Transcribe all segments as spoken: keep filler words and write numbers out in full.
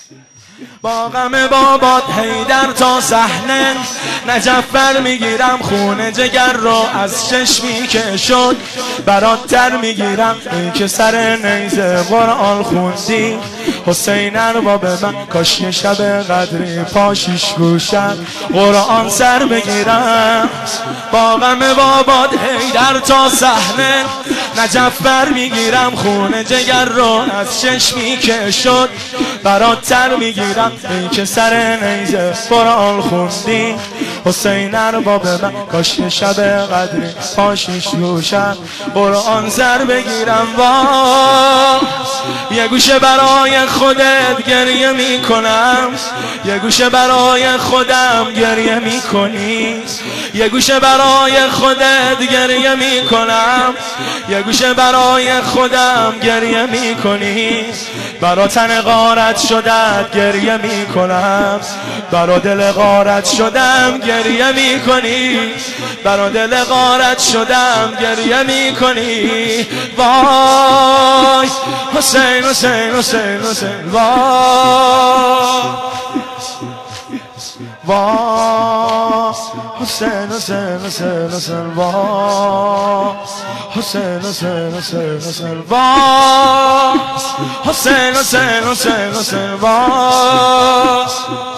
با غم بابات حیدر تا صحنه نجف میگیرم خونه جگر رو از چشمی که شد برات تر میگیرم ای که سر نیزه قرآن خوندی حسین ارباب من کاش یه شب قدری پاشیش گوشم قرآن سر بگیرم با غم بابات حیدر تا صحنه نجف میگیرم خونه جگر رو از چشمی که شد برات تر میگیرم ای که سر نیزه قرآن خوندی حسین ارباب من کاش یه شب قدری پاشیش گوشم قرآن سر بگیرم وا یه گوشه برای خودت گریه میکنم یه گوشه برای خودم گریه میکنی یه گوشه برای خودت گریه میکنم یه گوشه برای خودم گریه میکنی برا تن غارت شدت گریه میکنم برا دل غارت شدم گریه میکنی برا دل غارت شدم گریه میکنی وای حسین حسین حسین حسین وای وای حسین حسین حسین حسین وای حسین حسین حسین حسین وای حسین حسین حسین حسین وای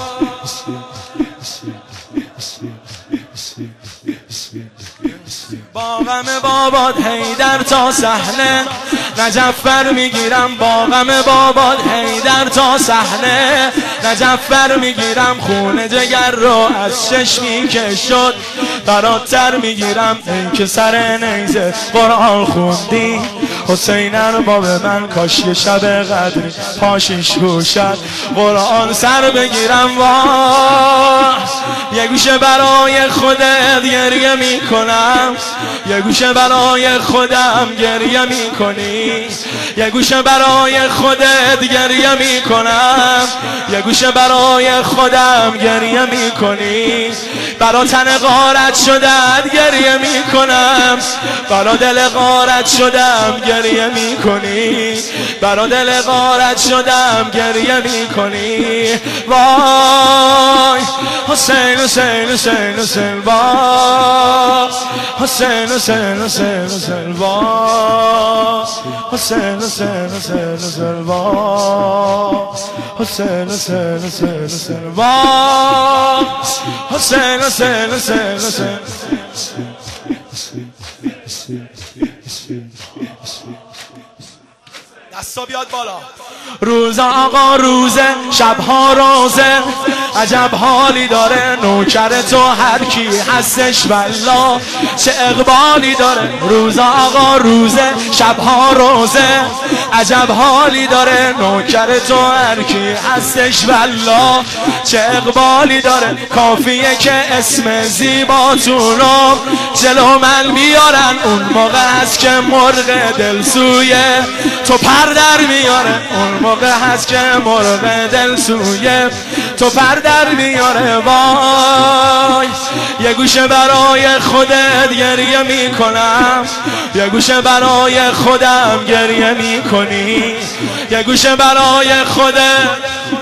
با غم بابات حیدر تا صحنه نجف میگیرم با غم بابات حیدر تا صحنه نجف میگیرم خونه جگر رو از چشمی که شد برات تر میگیرم ای که سر نیزه قرآن خوندی حسین ارباب من کاش یه شب قدری پاشیش گوشت قرآن سر بگیرم وای یه گوشه برای خودت گریه میکنم یه گوشه برای خودم گریه میکنی یه گوشه برای خودت گریه میکنم یه گوشه برای خودم گریه میکنی برا تن غارت شدت گریه میکنم برا دل غارت شدم گریه میکنی برا دل غارت شدم گریه میکنی وای حسین حسین حسین حسین وای حسین حسین حسین حسین وای حسین حسین حسین حسین وای حسین حسین حسین حسین وای حسین حسین حسین حسین دستا بیاد بالا روز آقا روزه شبها روزه عجب حالی داره نوکر تو هر کی هستش والله چه اقبالی داره روز آقا روزه شبها روزه عجب حالی داره نوکر تو هر کی هستش والله چه اقبالی داره کافیه که اسم زیباتون رو جلو من بیارن اون موقع هست که مرغ دل سویه تو پر در میاره اون موقع هست که مرغ دل سویه تو پر در میاره وای یه گوشه برای خودت گریه میکنم یه گوشه برای خودم گریه میکنی یه گوشه برای خودت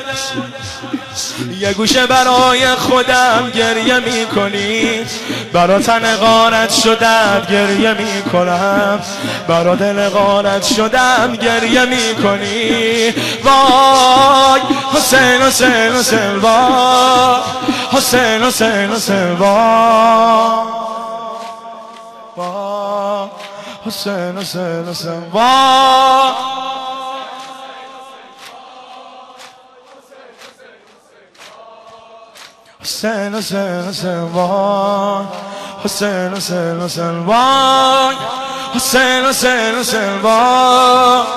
یه گوشه برای خودم گریه میکنی برا تن غارت شدم گریه میکنم برا دل غارت شدم گریه میکنی وای حسین حسین حسین وای حسین حسین حسین وای وای حسین حسین حسین وای حسین حسین حسین وای حسین حسین حسین وای حسین حسین حسین وای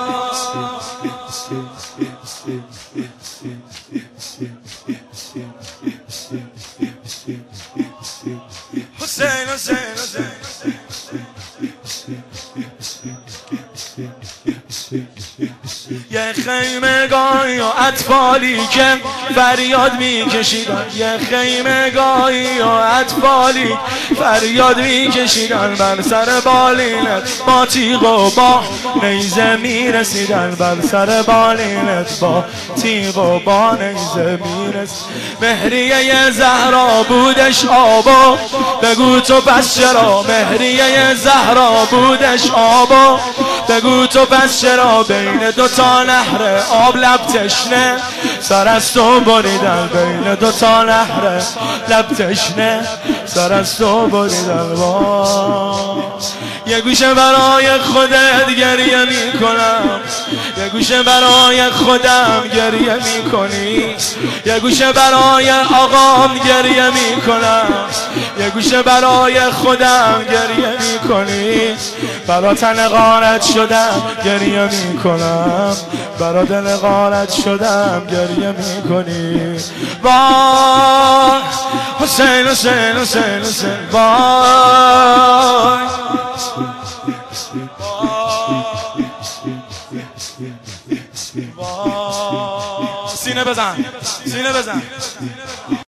حسین حسین حسین یه خیمگاهی و اطفالی که فریاد میکشیدن، یه خیمگاهی و اطفالی فریاد میکشیدن، بر سر بالینت با تیغ و با نیزه میرسیدن، بر سر بالینت با تیغ و با نیزه میرسیدن. مهریه زهرا بودش آبا، بگو تو پس چرا؟ مهریه زهرا بودش آبا، بگو تو پس چرا؟ بین دو تا نهر آب لب تشنه، سر از تو بریدن، بین دو تا نهر لب تشنه، سر از تو بریدن. یه گوشه برای خودت گریه میکنم، یه گوشه برای خودم گریه میکنی، یه گوشه برای آقام گریه میکنم، یه گوشه برای خودم گریه میکنی. برا تن غارت شدم گریه میکنم، برا دل غارت شدم گریه میکنی. وای حسین حسین حسین حسین وای. سینه بزن، سینه بزن.